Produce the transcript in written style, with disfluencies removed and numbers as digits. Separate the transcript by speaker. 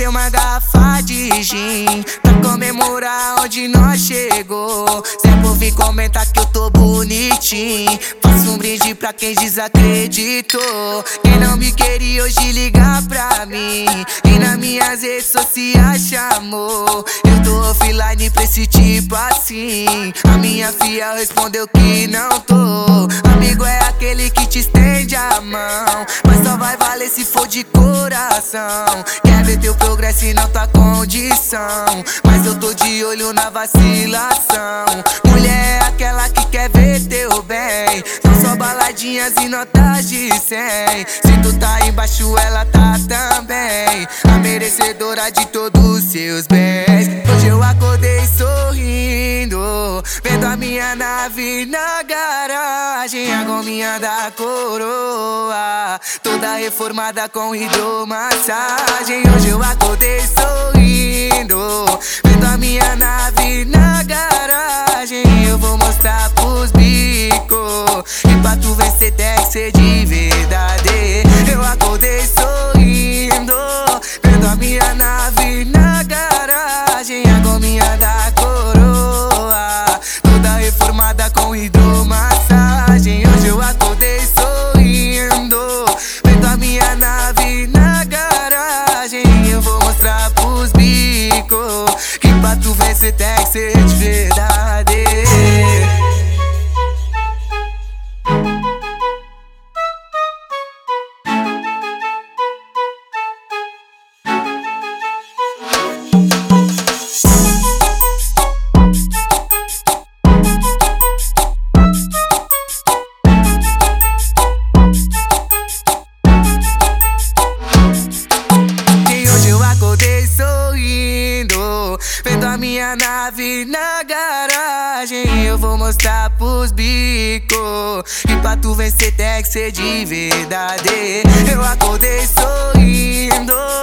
Speaker 1: descer uma garrafa de gin pra comemorar onde nós chegou. Sempre ouvi comentar que eu tô bonitinho. Faço um brinde pra quem desacreditou. Quem não me queria hoje liga pra mim e nas minhas redes sociais chamou. Eu tô offline pra esse tipo assim. A minha fiel respondeu que não tô. Amigo é aquele que te estende a mão, mas só vai valer se for de coração. Quer ver teu progresso e não tua condição, mas eu tô de olho na vacilação. Mulher é aquela que quer ver teu bem, são só baladinhas e notas de 100. Se tu tá embaixo ela tá também, a merecedora de todos os seus bens. Hoje eu acordei sorrindo, vendo a minha nave na garagem, a gominha da coroa toda reformada com hidromassagem. Hoje eu acordei sorrindo, vendo a minha nave na garagem. Eu vou mostrar pros bicos, e pra tu vencer tem que ser de verdade. Eu acordei sorrindo, vendo a minha nave na garagem, a gominha da coroa toda reformada com hidromassagem. Hoje eu acordei sorrindo, vendo a minha nave na garagem. Eu vou mostrar pros bicos que pra tu vencer tem que ser de verdade. Vendo a minha nave na garagem, eu vou mostrar pros bicos que pra tu vencer tem que ser de verdade. Eu acordei sorrindo,